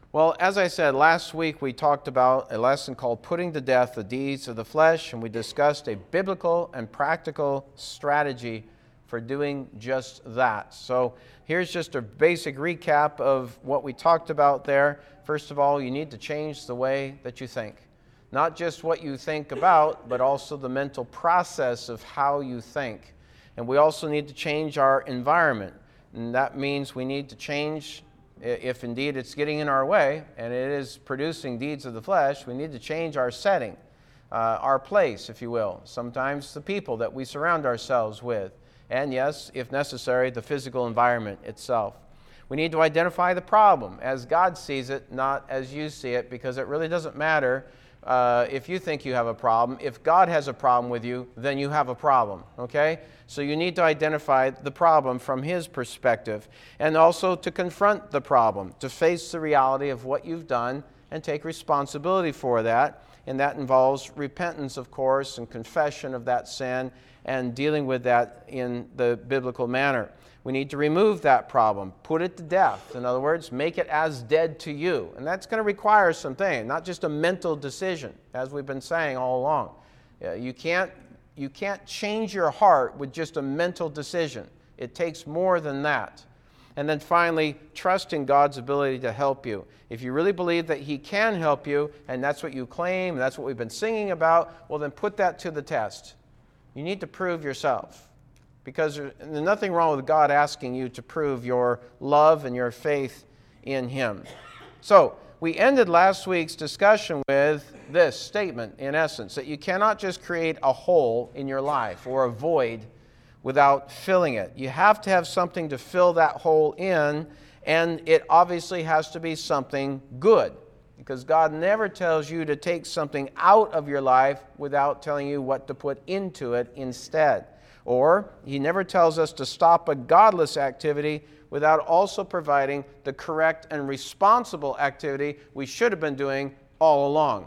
Well, as I said, last week we talked about a lesson called Putting to Death the Deeds of the Flesh, and we discussed a biblical and practical strategy for doing just that. So here's just a basic recap of what we talked about there. First of all, you need to change the way that you think. Not just what you think about, but also the mental process of how you think. And we also need to change our environment. And that means we need to change, if indeed it's getting in our way and it is producing deeds of the flesh, we need to change our setting, our place, if you will. Sometimes the people that we surround ourselves with. And yes, if necessary, the physical environment itself. We need to identify the problem as God sees it, not as you see it, because it really doesn't matter if you think you have a problem. If God has a problem with you, then you have a problem, okay? So you need to identify the problem from His perspective, and also to confront the problem, to face the reality of what you've done and take responsibility for that. And that involves repentance, of course, and confession of that sin and dealing with that in the biblical manner. We need to remove that problem, put it to death. In other words, make it as dead to you. And that's going to require something, not just a mental decision, as we've been saying all along. You can't change your heart with just a mental decision. It takes more than that. And then finally, trust in God's ability to help you. If you really believe that He can help you, and that's what you claim, and that's what we've been singing about, well, then put that to the test. You need to prove yourself. Because there's nothing wrong with God asking you to prove your love and your faith in Him. So, we ended last week's discussion with this statement, in essence, that you cannot just create a hole in your life or a void without filling it. You have to have something to fill that hole in, and it obviously has to be something good. Because God never tells you to take something out of your life without telling you what to put into it instead. Or He never tells us to stop a godless activity without also providing the correct and responsible activity we should have been doing all along.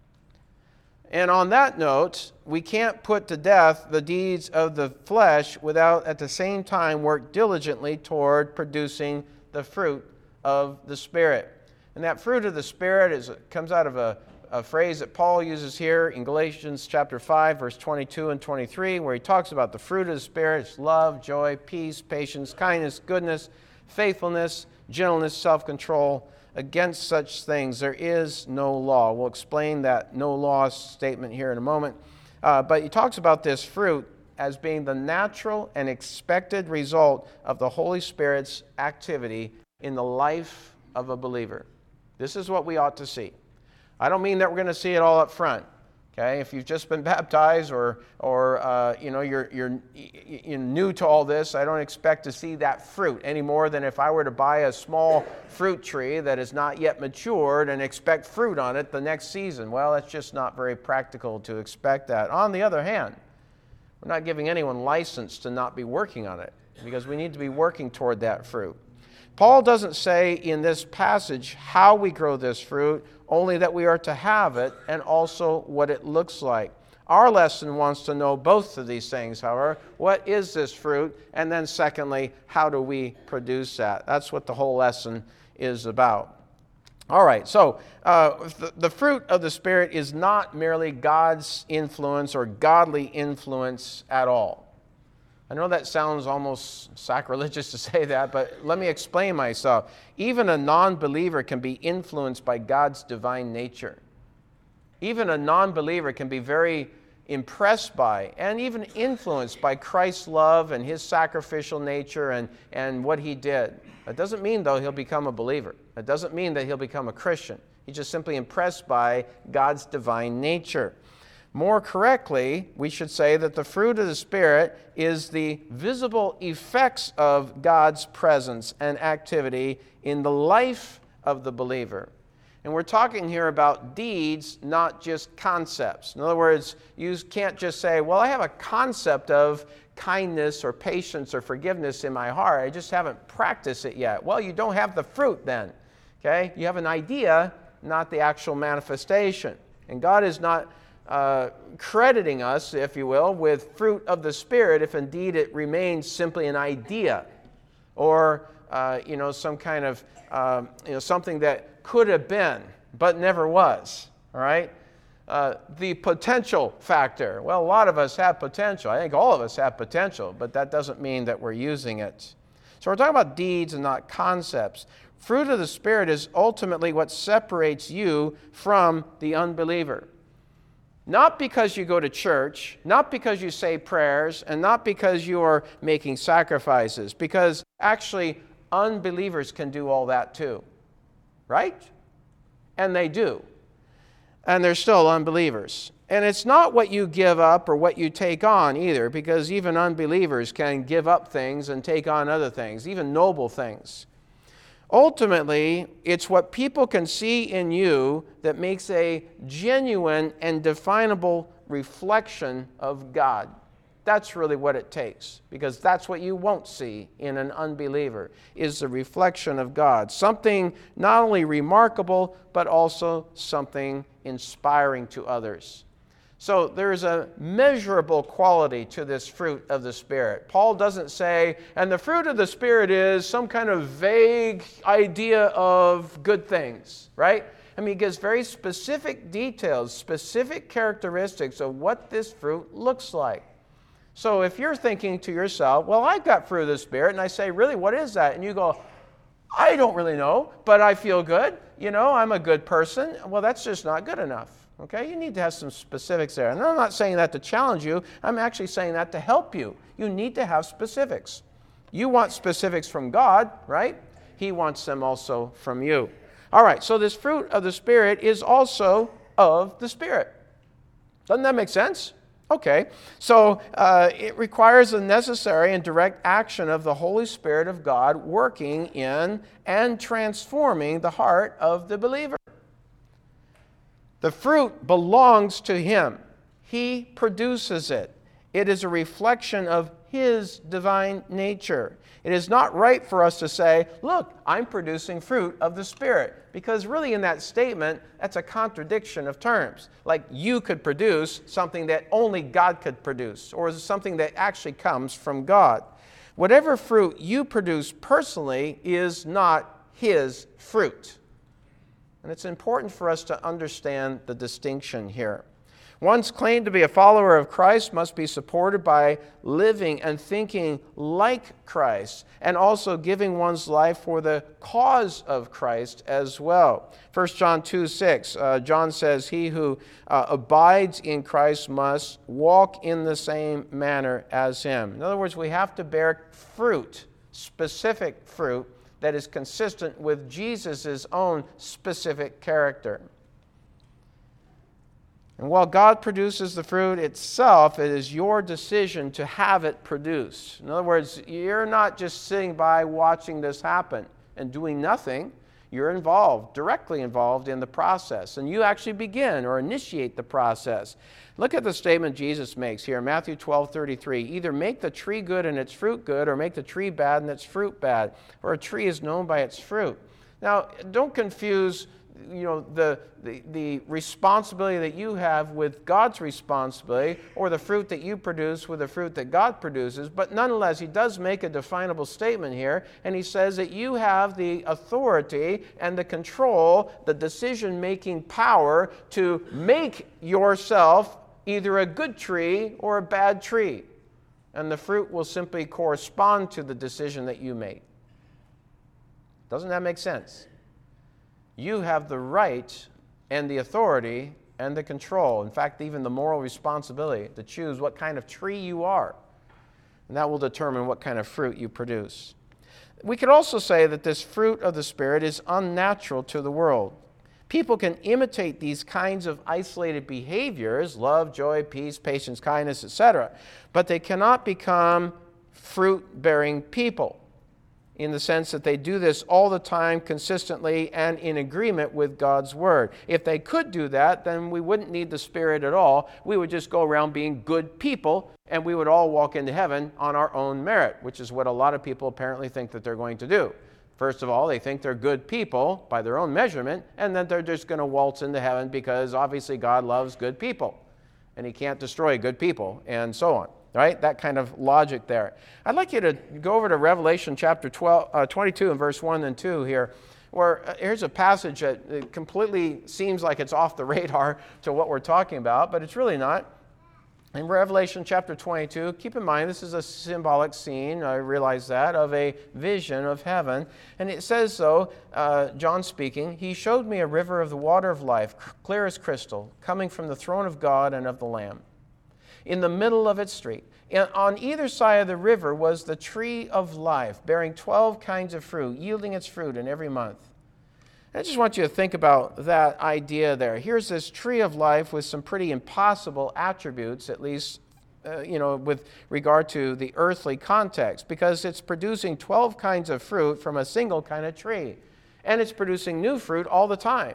And on that note, we can't put to death the deeds of the flesh without at the same time work diligently toward producing the fruit of the Spirit. And that fruit of the Spirit comes out of a phrase that Paul uses here in Galatians chapter 5, verse 22 and 23, where he talks about the fruit of the Spirit. It's love, joy, peace, patience, kindness, goodness, faithfulness, gentleness, self-control. Against such things there is no law. We'll explain that no law statement here in a moment. But he talks about this fruit as being the natural and expected result of the Holy Spirit's activity in the life of a believer. This is what we ought to see. I don't mean that we're going to see it all up front. Okay, if you've just been baptized or you're new to all this, I don't expect to see that fruit any more than if I were to buy a small fruit tree that is not yet matured and expect fruit on it the next season. Well, it's just not very practical to expect that. On the other hand, we're not giving anyone license to not be working on it because we need to be working toward that fruit. Paul doesn't say in this passage how we grow this fruit, only that we are to have it and also what it looks like. Our lesson wants to know both of these things, however. What is this fruit? And then secondly, how do we produce that? That's what the whole lesson is about. All right, so the fruit of the Spirit is not merely God's influence or godly influence at all. I know that sounds almost sacrilegious to say that, but let me explain myself. Even a non-believer can be influenced by God's divine nature. Even a non-believer can be very impressed by and even influenced by Christ's love and His sacrificial nature and what He did. That doesn't mean, though, he'll become a believer. That doesn't mean that he'll become a Christian. He's just simply impressed by God's divine nature. More correctly, we should say that the fruit of the Spirit is the visible effects of God's presence and activity in the life of the believer. And we're talking here about deeds, not just concepts. In other words, you can't just say, well, I have a concept of kindness or patience or forgiveness in my heart. I just haven't practiced it yet. Well, you don't have the fruit then. Okay? You have an idea, not the actual manifestation. And God is not crediting us, if you will, with fruit of the Spirit if indeed it remains simply an idea or some kind of, something that could have been, but never was, all right? The potential factor. Well, a lot of us have potential. I think all of us have potential, but that doesn't mean that we're using it. So we're talking about deeds and not concepts. Fruit of the Spirit is ultimately what separates you from the unbeliever. Not because you go to church, not because you say prayers, and not because you are making sacrifices, because actually unbelievers can do all that too, right? And they do. And they're still unbelievers. And it's not what you give up or what you take on either, because even unbelievers can give up things and take on other things, even noble things. Ultimately, it's what people can see in you that makes a genuine and definable reflection of God. That's really what it takes, because that's what you won't see in an unbeliever, is the reflection of God. Something not only remarkable, but also something inspiring to others. So there's a measurable quality to this fruit of the Spirit. Paul doesn't say, and the fruit of the Spirit is some kind of vague idea of good things, right? I mean, he gives very specific details, specific characteristics of what this fruit looks like. So if you're thinking to yourself, well, I've got fruit of the Spirit, and I say, really, what is that? And you go, I don't really know, but I feel good. I'm a good person. Well, that's just not good enough. Okay, you need to have some specifics there. And I'm not saying that to challenge you. I'm actually saying that to help you. You need to have specifics. You want specifics from God, right? He wants them also from you. All right, so this fruit of the Spirit is also of the Spirit. Doesn't that make sense? Okay, so it requires the necessary and direct action of the Holy Spirit of God working in and transforming the heart of the believer. The fruit belongs to Him. He produces it. It is a reflection of His divine nature. It is not right for us to say, look, I'm producing fruit of the Spirit. Because really in that statement, that's a contradiction of terms. Like you could produce something that only God could produce, or something that actually comes from God. Whatever fruit you produce personally is not His fruit. And it's important for us to understand the distinction here. One's claim to be a follower of Christ must be supported by living and thinking like Christ, and also giving one's life for the cause of Christ as well. 1 John 2:6, John says, he who abides in Christ must walk in the same manner as Him. In other words, we have to bear fruit, specific fruit, that is consistent with Jesus' own specific character. And while God produces the fruit itself, it is your decision to have it produced. In other words, you're not just sitting by watching this happen and doing nothing. You're involved, directly involved in the process. And you actually begin or initiate the process. Look at the statement Jesus makes here, Matthew 12:33. Either make the tree good and its fruit good, or make the tree bad and its fruit bad. For a tree is known by its fruit. Now, don't confuse the responsibility that you have with God's responsibility, or the fruit that you produce with the fruit that God produces. But nonetheless, he does make a definable statement here, and he says that you have the authority and the control, the decision-making power to make yourself either a good tree or a bad tree. And the fruit will simply correspond to the decision that you made. Doesn't that make sense? You have the right and the authority and the control, in fact, even the moral responsibility to choose what kind of tree you are. And that will determine what kind of fruit you produce. We could also say that this fruit of the Spirit is unnatural to the world. People can imitate these kinds of isolated behaviors, love, joy, peace, patience, kindness, etc., but they cannot become fruit-bearing people, in the sense that they do this all the time, consistently, and in agreement with God's Word. If they could do that, then we wouldn't need the Spirit at all. We would just go around being good people, and we would all walk into heaven on our own merit, which is what a lot of people apparently think that they're going to do. First of all, they think they're good people by their own measurement, and then they're just going to waltz into heaven because obviously God loves good people, and He can't destroy good people, and so on. right? That kind of logic there. I'd like you to go over to Revelation chapter 22 and verse 1 and 2 here, where here's a passage that completely seems like it's off the radar to what we're talking about, but it's really not. In Revelation chapter 22, keep in mind this is a symbolic scene, I realize that, of a vision of heaven. And it says so, John speaking, "He showed me a river of the water of life, clear as crystal, coming from the throne of God and of the Lamb. In the middle of its street, and on either side of the river was the tree of life, bearing 12 kinds of fruit, yielding its fruit in every month." I just want you to think about that idea there. Here's this tree of life with some pretty impossible attributes, at least, with regard to the earthly context, because it's producing 12 kinds of fruit from a single kind of tree, and it's producing new fruit all the time.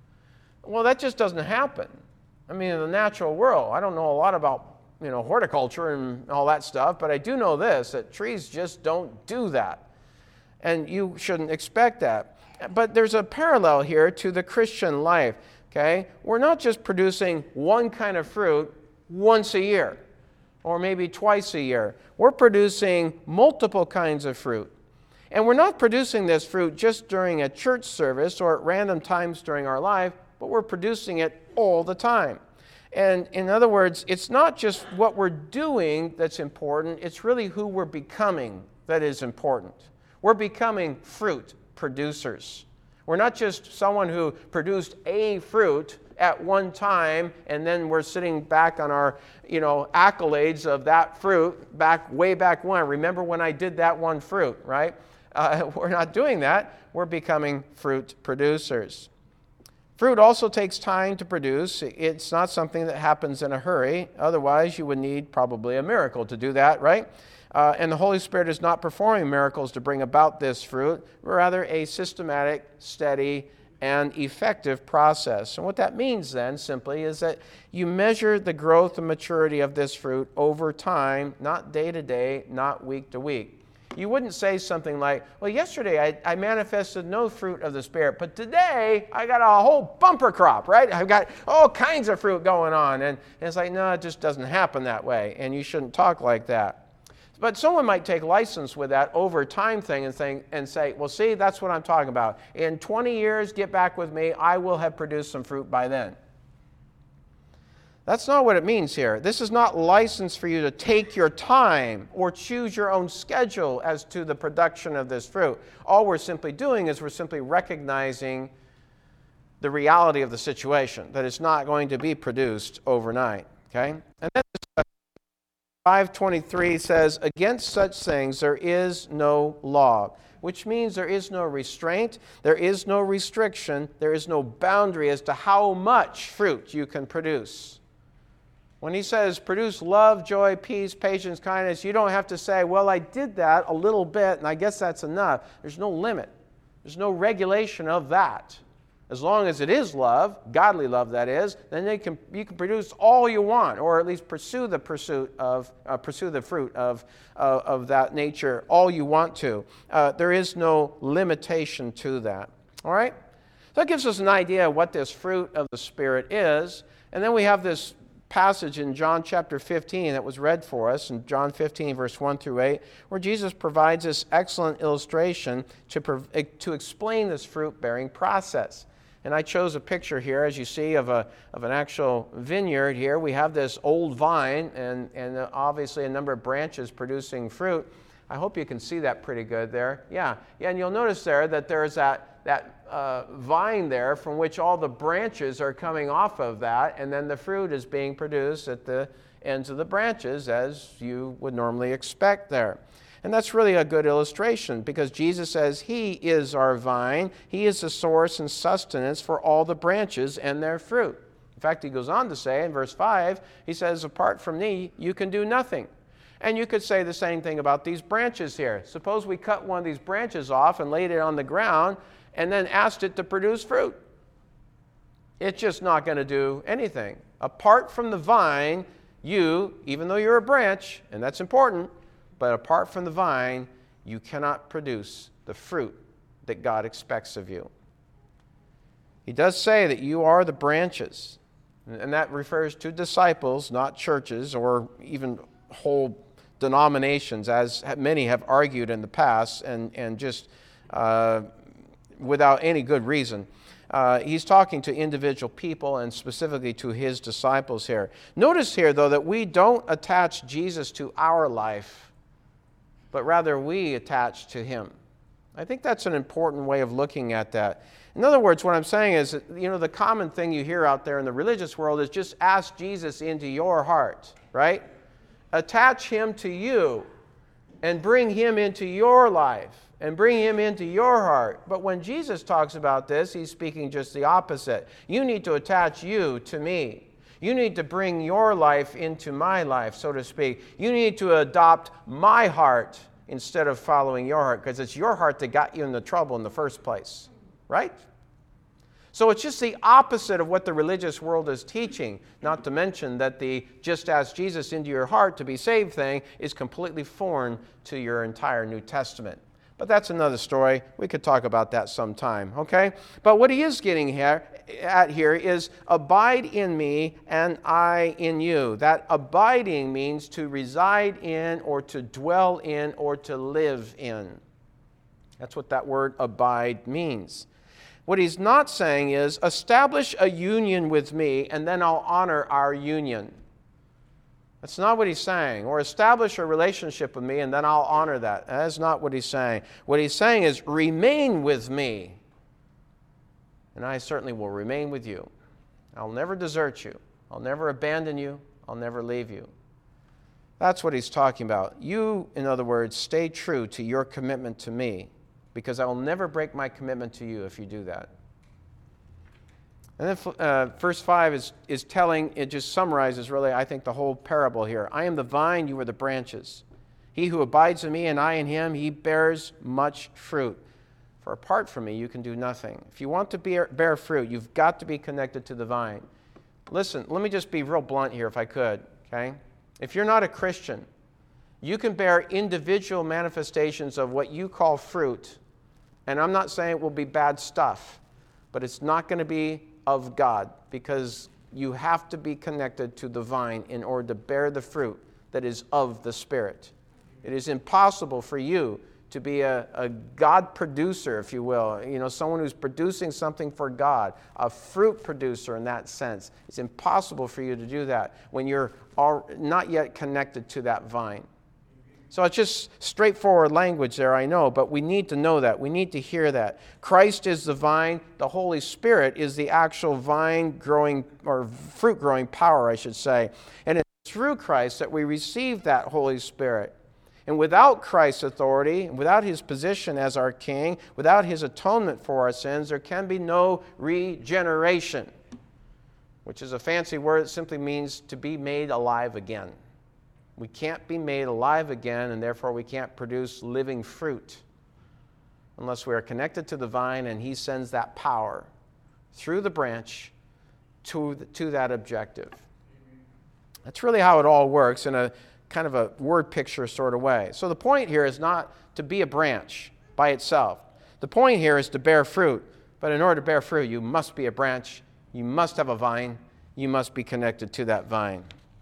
Well, that just doesn't happen. I mean, in the natural world, I don't know a lot about horticulture and all that stuff, but I do know this, that trees just don't do that, and you shouldn't expect that. But there's a parallel here to the Christian life, okay? We're not just producing one kind of fruit once a year or maybe twice a year. We're producing multiple kinds of fruit. And we're not producing this fruit just during a church service or at random times during our life, but we're producing it all the time. And in other words, it's not just what we're doing that's important, it's really who we're becoming that is important. We're becoming fruit producers. We're not just someone who produced a fruit at one time and then we're sitting back on our accolades of that fruit way back when. Remember when I did that one fruit, right? We're not doing that. We're becoming fruit producers. Fruit also takes time to produce. It's not something that happens in a hurry. Otherwise, you would need probably a miracle to do that, right? And the Holy Spirit is not performing miracles to bring about this fruit, but rather a systematic, steady, and effective process. And what that means then simply is that you measure the growth and maturity of this fruit over time, not day to day, not week to week. You wouldn't say something like, well, yesterday I manifested no fruit of the Spirit, but today I got a whole bumper crop, right? I've got all kinds of fruit going on. And it's like, no, it just doesn't happen that way, and you shouldn't talk like that. But someone might take license with that over time thing and say, well, see, that's what I'm talking about. In 20 years, get back with me. I will have produced some fruit by then. That's not what it means here. This is not license for you to take your time or choose your own schedule as to the production of this fruit. All we're simply doing is we're simply recognizing the reality of the situation, that it's not going to be produced overnight. Okay? And then 5:23 says, "Against such things there is no law," which means there is no restraint, there is no restriction, there is no boundary as to how much fruit you can produce. When he says produce love, joy, peace, patience, kindness, you don't have to say, well, I did that a little bit and I guess that's enough. There's no limit. There's no regulation of that. As long as it is love, godly love that is, then you can produce all you want, or at least pursue the fruit of that nature all you want to. There is no limitation to that. All right? So that gives us an idea of what this fruit of the Spirit is. And then we have this passage in John chapter 15 that was read for us, in John 15, verse 1 through 8, where Jesus provides this excellent illustration to explain this fruit-bearing process. And I chose a picture here, as you see, of an actual vineyard here. We have this old vine and obviously a number of branches producing fruit. I hope you can see that pretty good there. Yeah, and you'll notice there that there's that vine there from which all the branches are coming off of that, and then the fruit is being produced at the ends of the branches as you would normally expect there. And that's really a good illustration because Jesus says He is our vine. He is the source and sustenance for all the branches and their fruit. In fact, He goes on to say in verse 5, He says, apart from me, you can do nothing. And you could say the same thing about these branches here. Suppose we cut one of these branches off and laid it on the ground and then asked it to produce fruit. It's just not going to do anything. Apart from the vine, you, even though you're a branch, and that's important, but apart from the vine, you cannot produce the fruit that God expects of you. He does say that you are the branches, and that refers to disciples, not churches or even whole denominations, as many have argued in the past, and just without any good reason. He's talking to individual people and specifically to his disciples here. Notice here, though, that we don't attach Jesus to our life, but rather we attach to him. I think that's an important way of looking at that. In other words, what I'm saying is, the common thing you hear out there in the religious world is just ask Jesus into your heart, right? Attach him to you and bring him into your life and bring him into your heart. But when Jesus talks about this, he's speaking just the opposite. You need to attach you to me. You need to bring your life into my life, so to speak. You need to adopt my heart instead of following your heart, because it's your heart that got you into trouble in the first place, right? So it's just the opposite of what the religious world is teaching, not to mention that the just ask Jesus into your heart to be saved thing is completely foreign to your entire New Testament. But that's another story. We could talk about that sometime, okay? But what he is getting at here is abide in me and I in you. That abiding means to reside in or to dwell in or to live in. That's what that word abide means. What he's not saying is establish a union with me and then I'll honor our union. That's not what he's saying. Or establish a relationship with me and then I'll honor that. That is not what he's saying. What he's saying is remain with me and I certainly will remain with you. I'll never desert you. I'll never abandon you. I'll never leave you. That's what he's talking about. You, in other words, stay true to your commitment to me, because I will never break my commitment to you if you do that. And then verse 5 is telling, it just summarizes really, I think, the whole parable here. I am the vine, you are the branches. He who abides in me and I in him, he bears much fruit. For apart from me, you can do nothing. If you want to bear fruit, you've got to be connected to the vine. Listen, let me just be real blunt here if I could, okay? If you're not a Christian, you can bear individual manifestations of what you call fruit. And I'm not saying it will be bad stuff, but it's not going to be of God, because you have to be connected to the vine in order to bear the fruit that is of the Spirit. It is impossible for you to be a God producer, if you will, someone who's producing something for God, a fruit producer in that sense. It's impossible for you to do that when you're not yet connected to that vine. So it's just straightforward language there, I know, but we need to know that. We need to hear that. Christ is the vine. The Holy Spirit is the actual vine growing, or fruit growing power, I should say. And it's through Christ that we receive that Holy Spirit. And without Christ's authority, and without his position as our king, without his atonement for our sins, there can be no regeneration, which is a fancy word that simply means to be made alive again. We can't be made alive again, and therefore we can't produce living fruit unless we are connected to the vine and he sends that power through the branch to that objective. That's really how it all works in a kind of a word picture sort of way. So the point here is not to be a branch by itself. The point here is to bear fruit. But in order to bear fruit, you must be a branch. You must have a vine. You must be connected to that vine.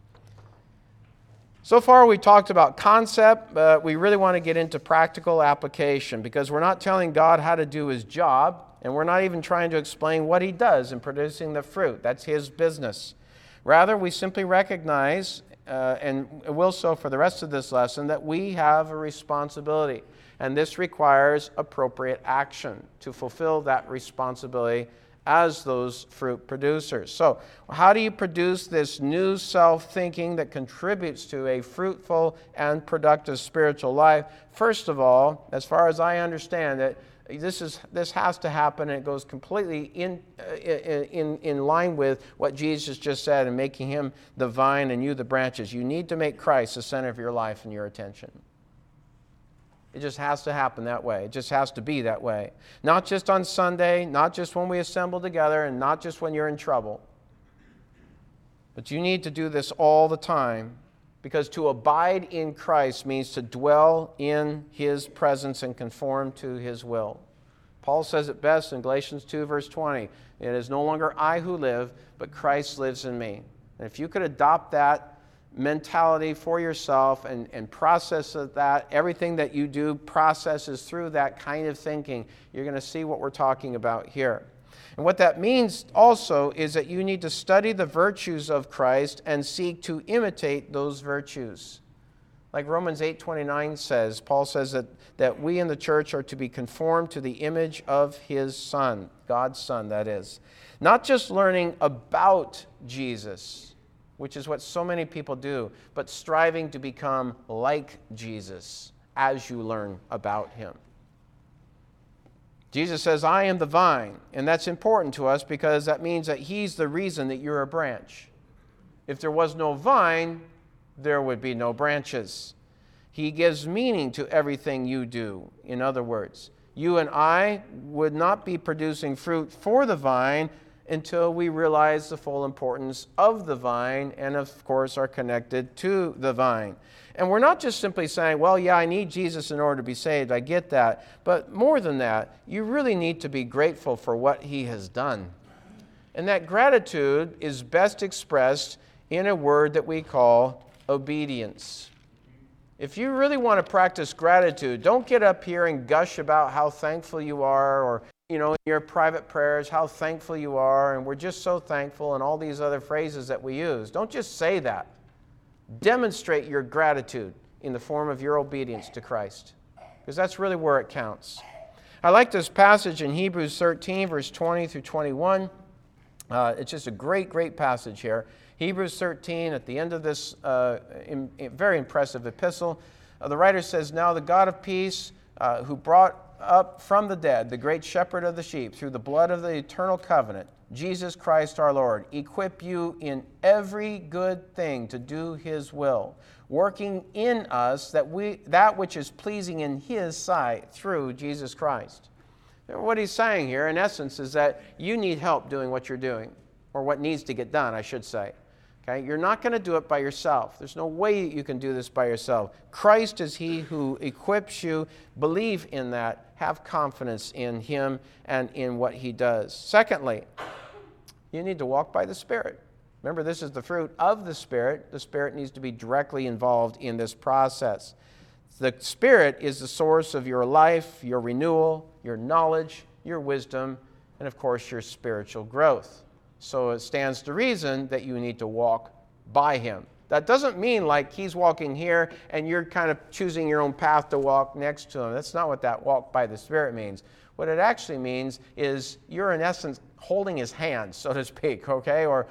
So far we talked about concept, but we really want to get into practical application, because we're not telling God how to do his job, and we're not even trying to explain what he does in producing the fruit. That's his business. Rather, we simply recognize, and will so for the rest of this lesson, that we have a responsibility, and this requires appropriate action to fulfill that responsibility as those fruit producers. So, how do you produce this new self-thinking that contributes to a fruitful and productive spiritual life? First of all, as far as I understand it, this has to happen, and it goes completely in line with what Jesus just said, and making him the vine and you the branches. You need to make Christ the center of your life and your attention. It just has to happen that way. It just has to be that way. Not just on Sunday, not just when we assemble together, and not just when you're in trouble. But you need to do this all the time, because to abide in Christ means to dwell in his presence and conform to his will. Paul says it best in Galatians 2, verse 20. It is no longer I who live, but Christ lives in me. And if you could adopt that mentality for yourself and process that. Everything that you do processes through that kind of thinking. You're going to see what we're talking about here. And what that means also is that you need to study the virtues of Christ and seek to imitate those virtues. Like Romans 8:29 says, Paul says that we in the church are to be conformed to the image of his Son, God's Son, that is. Not just learning about Jesus, which is what so many people do, but striving to become like Jesus as you learn about him. Jesus says, I am the vine, and that's important to us because that means that he's the reason that you're a branch. If there was no vine, there would be no branches. He gives meaning to everything you do. In other words, you and I would not be producing fruit for the vine until we realize the full importance of the vine and, of course, are connected to the vine. And we're not just simply saying, well, yeah, I need Jesus in order to be saved. I get that. But more than that, you really need to be grateful for what he has done. And that gratitude is best expressed in a word that we call obedience. If you really want to practice gratitude, don't get up here and gush about how thankful you are, or, in your private prayers, how thankful you are, and we're just so thankful, and all these other phrases that we use. Don't just say that. Demonstrate your gratitude in the form of your obedience to Christ, because that's really where it counts. I like this passage in Hebrews 13, verse 20 through 21. It's just a great, great passage here. Hebrews 13, at the end of this very impressive epistle, the writer says, Now the God of peace, who brought up from the dead the great shepherd of the sheep through the blood of the eternal covenant, Jesus Christ our Lord, equip you in every good thing to do his will, working in us that which is pleasing in his sight through Jesus Christ. What he's saying here, in essence, is that you need help doing what you're doing, or what needs to get done, I should say. Okay? You're not going to do it by yourself. There's no way you can do this by yourself. Christ is he who equips you. Believe in that. Have confidence in him and in what he does. Secondly, you need to walk by the Spirit. Remember, this is the fruit of the Spirit. The Spirit needs to be directly involved in this process. The Spirit is the source of your life, your renewal, your knowledge, your wisdom, and of course your spiritual growth. So it stands to reason that you need to walk by him. That doesn't mean like he's walking here and you're kind of choosing your own path to walk next to him. That's not what that walk by the Spirit means. What it actually means is you're in essence holding his hand, so to speak, okay? Or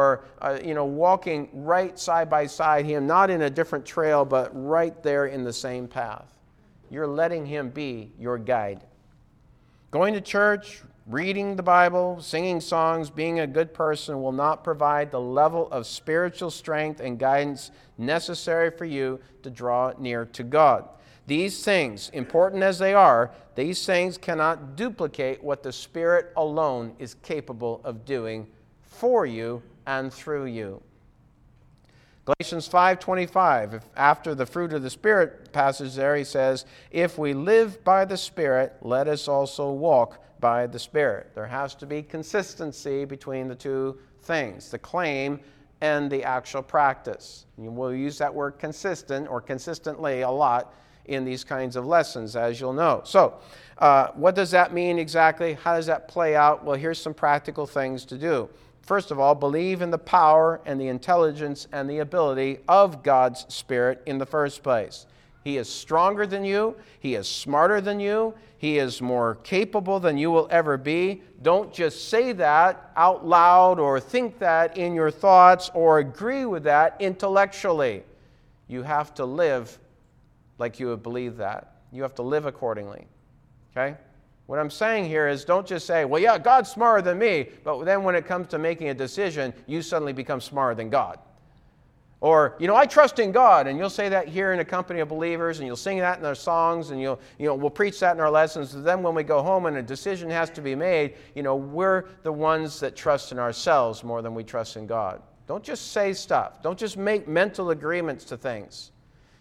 walking right side by side him, not in a different trail, but right there in the same path. You're letting him be your guide. Going to church, reading the Bible, singing songs, being a good person will not provide the level of spiritual strength and guidance necessary for you to draw near to God. These things, important as they are, these things cannot duplicate what the Spirit alone is capable of doing for you and through you. Galatians 5:25, after the fruit of the Spirit passage there, he says, if we live by the Spirit, let us also walk by the Spirit. There has to be consistency between the two things, the claim and the actual practice. We'll use that word consistent or consistently a lot in these kinds of lessons, as you'll know. So, what does that mean exactly? How does that play out? Well, here's some practical things to do. First of all, believe in the power and the intelligence and the ability of God's Spirit in the first place. He is stronger than you. He is smarter than you. He is more capable than you will ever be. Don't just say that out loud or think that in your thoughts or agree with that intellectually. You have to live like you would believe that. You have to live accordingly. Okay? What I'm saying here is don't just say, well, yeah, God's smarter than me, but then when it comes to making a decision, you suddenly become smarter than God. Or, I trust in God, and you'll say that here in a company of believers, and you'll sing that in our songs, and we'll preach that in our lessons. And then when we go home and a decision has to be made, we're the ones that trust in ourselves more than we trust in God. Don't just say stuff. Don't just make mental agreements to things.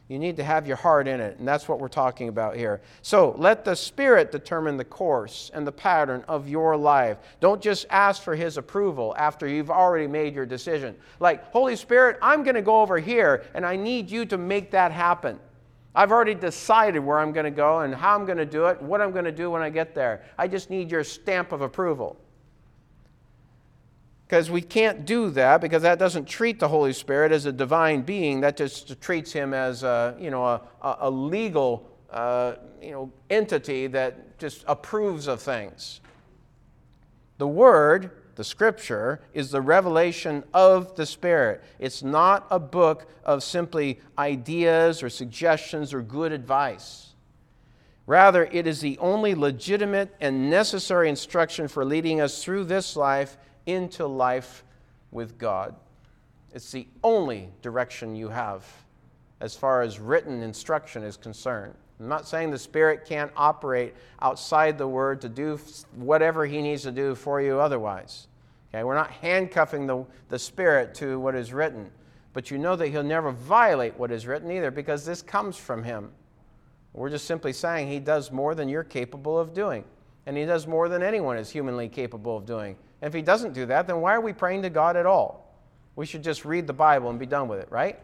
You need to have your heart in it, and that's what we're talking about here. So let the Spirit determine the course and the pattern of your life. Don't just ask for His approval after you've already made your decision. Like, Holy Spirit, I'm going to go over here, and I need you to make that happen. I've already decided where I'm going to go and how I'm going to do it, what I'm going to do when I get there. I just need your stamp of approval. Because we can't do that, because that doesn't treat the Holy Spirit as a divine being. That just treats Him as a legal entity that just approves of things. The Word, the Scripture, is the revelation of the Spirit. It's not a book of simply ideas or suggestions or good advice. Rather, it is the only legitimate and necessary instruction for leading us through this life into life with God. It's the only direction you have as far as written instruction is concerned. I'm not saying the Spirit can't operate outside the Word to do whatever He needs to do for you otherwise. Okay? We're not handcuffing the Spirit to what is written. But you know that He'll never violate what is written either, because this comes from Him. We're just simply saying He does more than you're capable of doing. And He does more than anyone is humanly capable of doing. And if He doesn't do that, then why are we praying to God at all? We should just read the Bible and be done with it, right?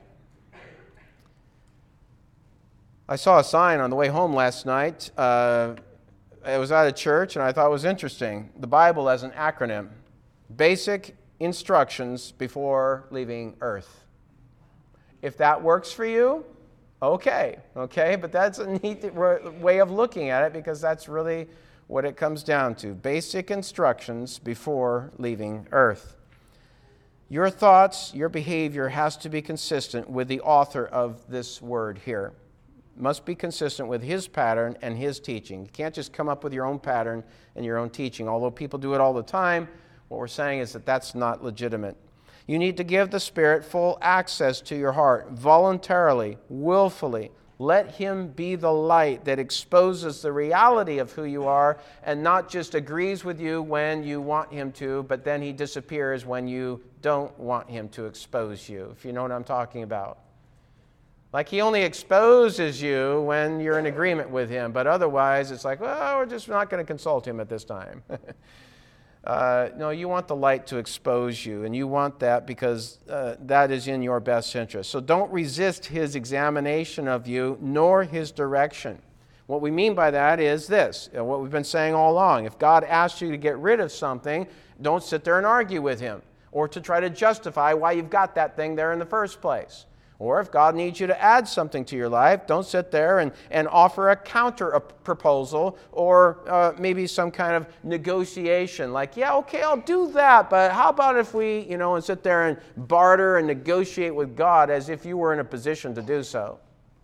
I saw a sign on the way home last night. It was at a church, and I thought it was interesting. The Bible as an acronym. Basic instructions before leaving earth. If that works for you, okay. But that's a neat way of looking at it, because that's really what it comes down to. Basic instructions before leaving earth. Your thoughts, your behavior has to be consistent with the author of this word here. It must be consistent with his pattern and his teaching. You can't just come up with your own pattern and your own teaching. Although people do it all the time, what we're saying is that that's not legitimate. You need to give the Spirit full access to your heart, voluntarily, willfully. Let Him be the light that exposes the reality of who you are, and not just agrees with you when you want Him to, but then He disappears when you don't want Him to expose you, if you know what I'm talking about. Like, He only exposes you when you're in agreement with Him, but otherwise it's like, well, we're just not going to consult Him at this time. No, you want the light to expose you, and you want that because that is in your best interest. So don't resist His examination of you, nor His direction. What we mean by that is this, what we've been saying all along. If God asks you to get rid of something, don't sit there and argue with Him, or to try to justify why you've got that thing there in the first place. Or if God needs you to add something to your life, don't sit there and offer a counter proposal, or maybe some kind of negotiation. Like, yeah, okay, I'll do that, but how about if we, and sit there and barter and negotiate with God as if you were in a position to do so.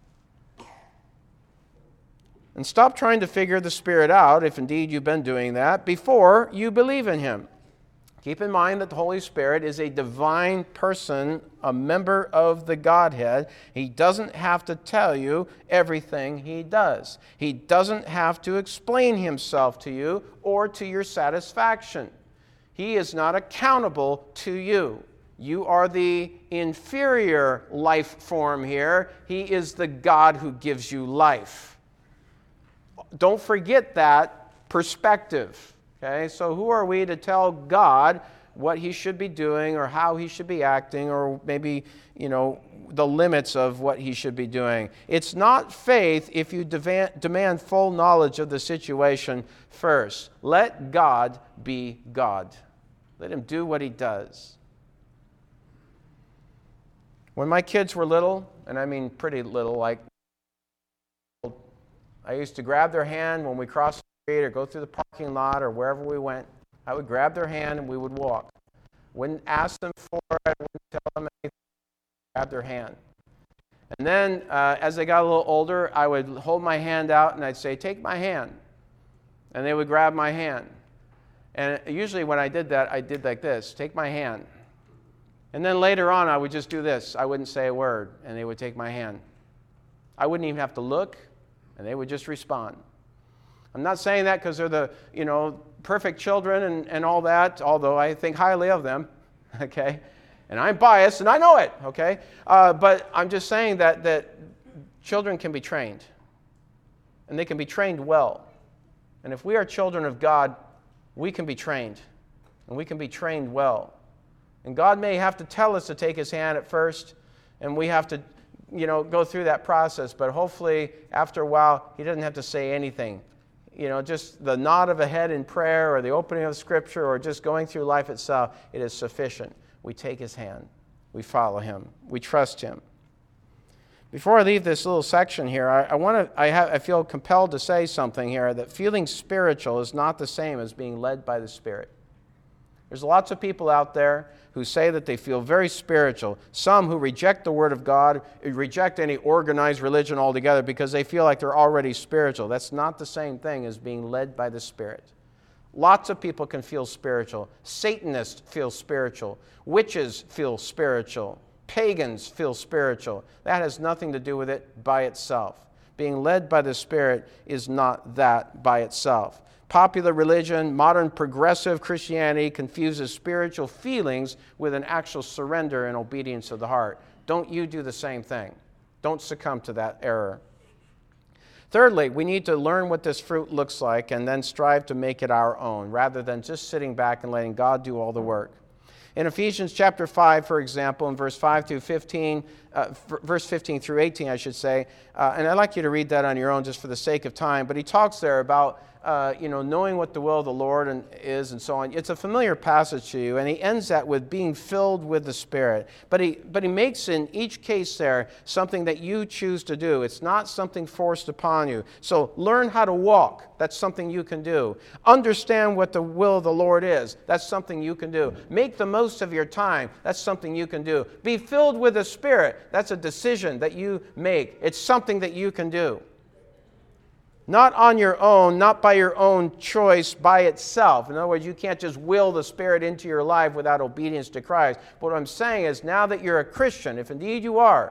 And stop trying to figure the Spirit out, if indeed you've been doing that, before you believe in Him. Keep in mind that the Holy Spirit is a divine person, a member of the Godhead. He doesn't have to tell you everything He does. He doesn't have to explain Himself to you or to your satisfaction. He is not accountable to you. You are the inferior life form here. He is the God who gives you life. Don't forget that perspective. Okay, so who are we to tell God what He should be doing, or how He should be acting, or maybe, the limits of what He should be doing? It's not faith if you demand full knowledge of the situation first. Let God be God. Let Him do what He does. When my kids were little, and I mean pretty little, like, I used to grab their hand when we crossed or go through the parking lot or wherever we went. I would grab their hand and we would walk. Wouldn't ask them for it, wouldn't tell them anything, grab their hand. And then as they got a little older, I would hold my hand out and I'd say, take my hand. And they would grab my hand. And usually when I did that, I did like this, take my hand. And then later on, I would just do this. I wouldn't say a word, and they would take my hand. I wouldn't even have to look, and they would just respond. I'm not saying that because they're the, perfect children and all that, although I think highly of them, okay? And I'm biased, and I know it, okay? But I'm just saying that Children can be trained, and they can be trained well. And if we are children of God, we can be trained, and we can be trained well. And God may have to tell us to take His hand at first, and we have to, go through that process. But hopefully, after a while, He doesn't have to say anything. Just the nod of a head in prayer, or the opening of Scripture, or just going through life itself, it is sufficient. We take His hand. We follow Him. We trust Him. Before I leave this little section here, I feel compelled to say something here, that feeling spiritual is not the same as being led by the Spirit. There's lots of people out there who say that they feel very spiritual. Some who reject the Word of God, reject any organized religion altogether because they feel like they're already spiritual. That's not the same thing as being led by the Spirit. Lots of people can feel spiritual. Satanists feel spiritual. Witches feel spiritual. Pagans feel spiritual. That has nothing to do with it by itself. Being led by the Spirit is not that by itself. Popular religion, modern progressive Christianity confuses spiritual feelings with an actual surrender and obedience of the heart. Don't you do the same thing. Don't succumb to that error. Thirdly, we need to learn what this fruit looks like and then strive to make it our own, rather than just sitting back and letting God do all the work. In Ephesians chapter 5, for example, in verse 15 through 18, I should say, and I'd like you to read that on your own just for the sake of time, but he talks there about knowing what the will of the Lord is and so on. It's a familiar passage to you, and he ends that with being filled with the Spirit. But he makes in each case there something that you choose to do. It's not something forced upon you. So learn how to walk. That's something you can do. Understand what the will of the Lord is. That's something you can do. Make the most of your time. That's something you can do. Be filled with the Spirit. That's a decision that you make. It's something that you can do. Not on your own, not by your own choice by itself. In other words, you can't just will the Spirit into your life without obedience to Christ. But what I'm saying is, now that you're a Christian, if indeed you are,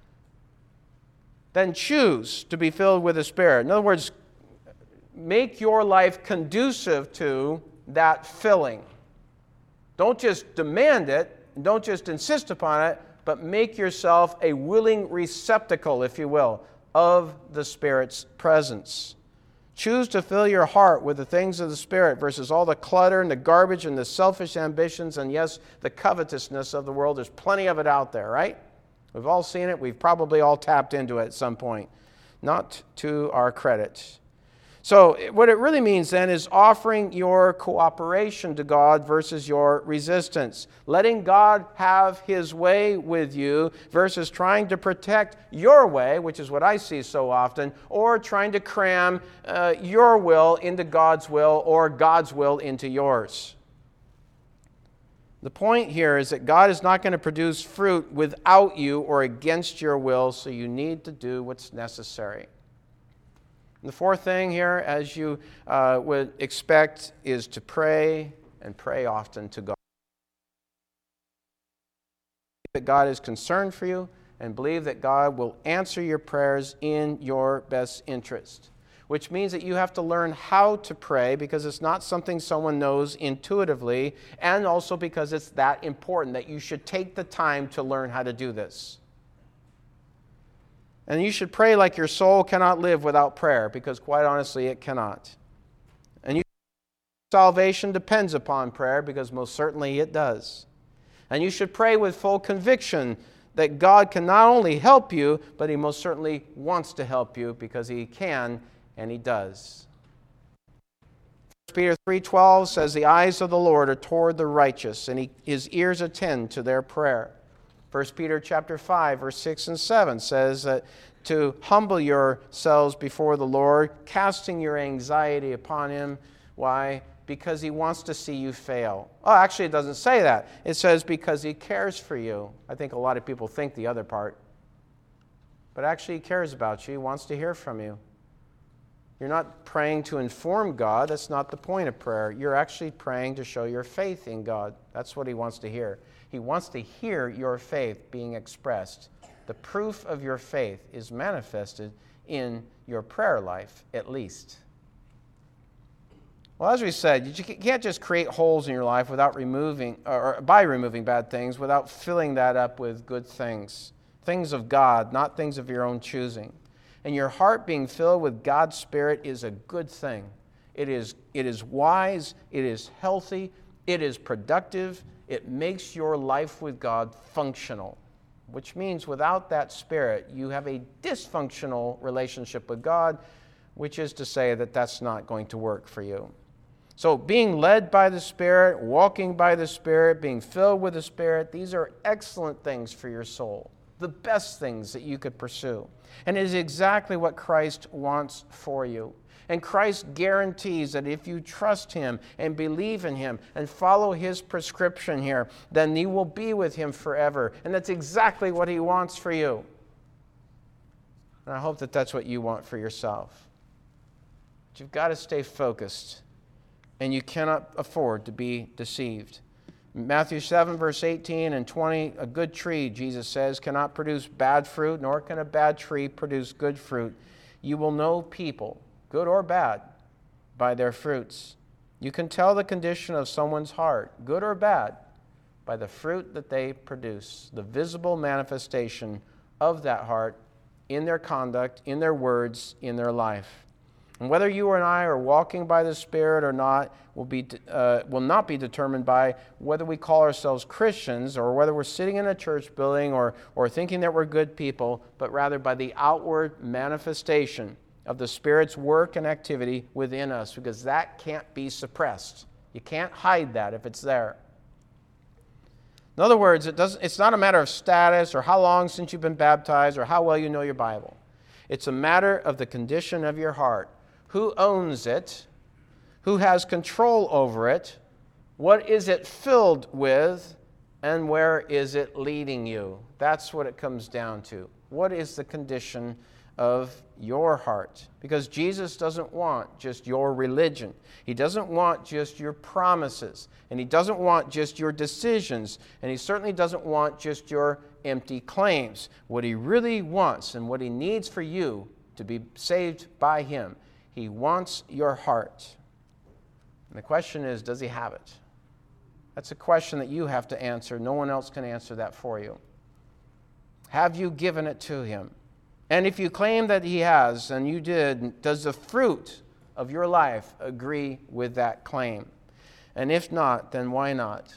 then choose to be filled with the Spirit. In other words, make your life conducive to that filling. Don't just demand it, don't just insist upon it, but make yourself a willing receptacle, if you will, of the Spirit's presence. Choose to fill your heart with the things of the Spirit versus all the clutter and the garbage and the selfish ambitions and, yes, the covetousness of the world. There's plenty of it out there, right? We've all seen it. We've probably all tapped into it at some point. Not to our credit. So what it really means then is offering your cooperation to God versus your resistance. Letting God have His way with you versus trying to protect your way, which is what I see so often, or trying to cram your will into God's will or God's will into yours. The point here is that God is not going to produce fruit without you or against your will, so you need to do what's necessary. And the fourth thing here, as you would expect, is to pray and pray often to God. That God is concerned for you, and believe that God will answer your prayers in your best interest. Which means that you have to learn how to pray, because it's not something someone knows intuitively, and also because it's that important that you should take the time to learn how to do this. And you should pray like your soul cannot live without prayer, because quite honestly, it cannot. And salvation depends upon prayer, because most certainly it does. And you should pray with full conviction that God can not only help you, but He most certainly wants to help you, because He can and He does. 1 Peter 3:12 says, "The eyes of the Lord are toward the righteous, and His ears attend to their prayer." 1 Peter chapter 5, verse 6 and 7 says that to humble yourselves before the Lord, casting your anxiety upon Him. Why? Because He wants to see you fail. Oh, actually, it doesn't say that. It says because He cares for you. I think a lot of people think the other part. But actually, He cares about you. He wants to hear from you. You're not praying to inform God. That's not the point of prayer. You're actually praying to show your faith in God. That's what He wants to hear. He wants to hear your faith being expressed. The proof of your faith is manifested in your prayer life, at least. Well, as we said, you can't just create holes in your life without by removing bad things, without filling that up with good things. Things of God, not things of your own choosing. And your heart being filled with God's Spirit is a good thing. It is wise, it is healthy, it is productive, it makes your life with God functional, which means without that Spirit, you have a dysfunctional relationship with God, which is to say that that's not going to work for you. So being led by the Spirit, walking by the Spirit, being filled with the Spirit, these are excellent things for your soul, the best things that you could pursue. And it is exactly what Christ wants for you. And Christ guarantees that if you trust Him and believe in Him and follow His prescription here, then you will be with Him forever. And that's exactly what He wants for you. And I hope that that's what you want for yourself. But you've got to stay focused, and you cannot afford to be deceived. Matthew 7, verse 18 and 20, a good tree, Jesus says, cannot produce bad fruit, nor can a bad tree produce good fruit. You will know people, good or bad, by their fruits. You can tell the condition of someone's heart, good or bad, by the fruit that they produce, the visible manifestation of that heart in their conduct, in their words, in their life. And whether you and I are walking by the Spirit or not will not be determined by whether we call ourselves Christians or whether we're sitting in a church building or thinking that we're good people, but rather by the outward manifestation of the Spirit's work and activity within us, because that can't be suppressed. You can't hide that if it's there. In other words, it's not a matter of status or how long since you've been baptized or how well you know your Bible. It's a matter of the condition of your heart. Who owns it? Who has control over it? What is it filled with? And where is it leading you? That's what it comes down to. What is the condition of your heart? Because Jesus doesn't want just your religion. He doesn't want just your promises. And He doesn't want just your decisions. And He certainly doesn't want just your empty claims. What He really wants and what He needs for you to be saved by Him, He wants your heart. And the question is, does He have it? That's a question that you have to answer. No one else can answer that for you. Have you given it to Him? And if you claim that He has, and you did, does the fruit of your life agree with that claim? And if not, then why not?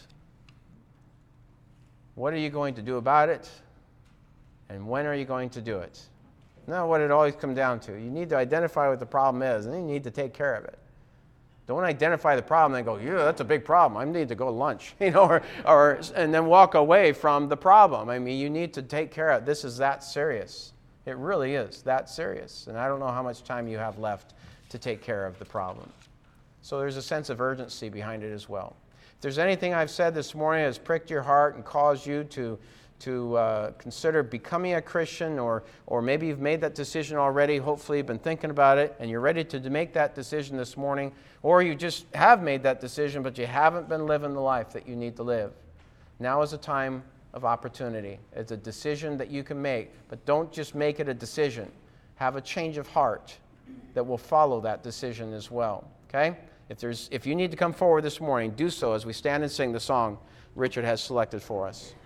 What are you going to do about it? And when are you going to do it? Now, what it always comes down to, you need to identify what the problem is, and then you need to take care of it. Don't identify the problem and go, yeah, that's a big problem. I need to go to lunch, and then walk away from the problem. I mean, you need to take care of it. This is that serious. It really is that serious. And I don't know how much time you have left to take care of the problem. So there's a sense of urgency behind it as well. If there's anything I've said this morning that has pricked your heart and caused you to consider becoming a Christian, or maybe you've made that decision already, hopefully you've been thinking about it, and you're ready to make that decision this morning, or you just have made that decision, but you haven't been living the life that you need to live. Now is a time of opportunity. It's a decision that you can make, but don't just make it a decision. Have a change of heart that will follow that decision as well. Okay? If you need to come forward this morning, do so as we stand and sing the song Richard has selected for us.